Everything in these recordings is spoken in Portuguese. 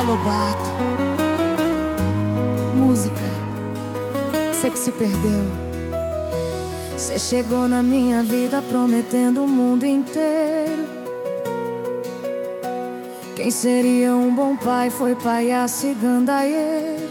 Lobato. Música, você que se perdeu. Você chegou na minha vida prometendo o mundo inteiro. Quem seria um bom pai foi palhaço e gandaieiro.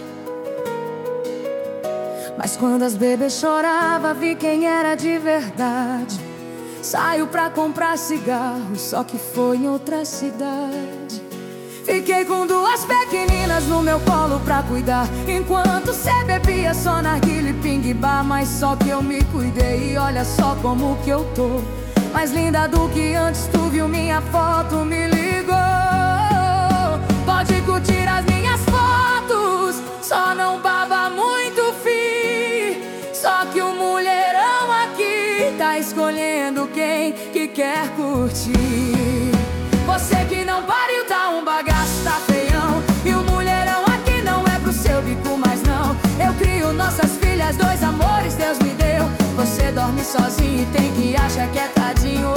Mas quando as bebês choravam, vi quem era de verdade. Saiu pra comprar cigarro, só que foi em outra cidade. Fiquei com duas pequeninas no meu colo pra cuidar, enquanto cê bebia só narguilha e pingue-bar. Mas só que eu me cuidei e olha só como que eu tô. Mais linda do que antes, tu viu minha foto, me ligou. Pode curtir as minhas fotos, só não baba muito, fi. Só que o mulherão aqui tá escolhendo quem que quer curtir. Você que não pariu tá um bagaço, tá feião. E o mulherão aqui não é pro seu bico, mas não. Eu crio nossas filhas, dois amores Deus me deu. Você dorme sozinho e tem que achar que é tadinho.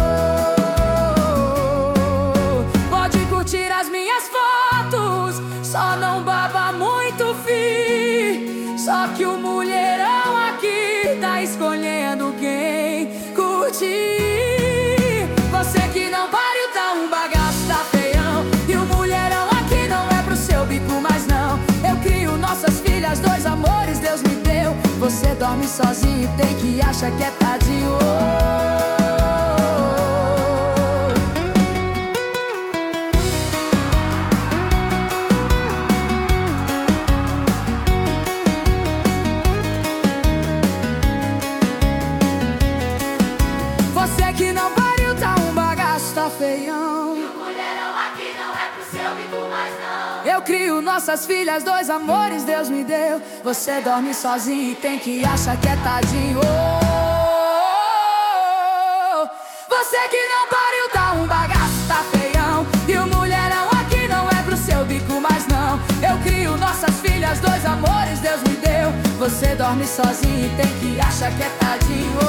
Pode curtir as minhas fotos, só não baba muito, fi. Só que o mulherão aqui tá escolhendo quem curtir. Você que não pariu tá um bagaço, tá feião. E o mulherão aqui não é pro seu bico, mas não. Eu crio nossas filhas, dois amores Deus me deu. Você dorme sozinho e tem que achar que é tadinho. Você que não pariu tá um bagaço, tá feião. E o mulherão aqui não é pro seu bico, mas não. Eu crio nossas filhas, dois amores Deus me deu. Você dorme sozinho e tem que achar que é tadinho. Você que não pariu tá um bagaço, tá feião. E o mulherão aqui não é pro seu bico, mas não. Eu crio nossas filhas, dois amores Deus me deu. Você dorme sozinho e tem que achar que é tadinho.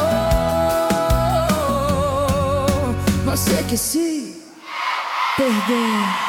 Você que se perdeu.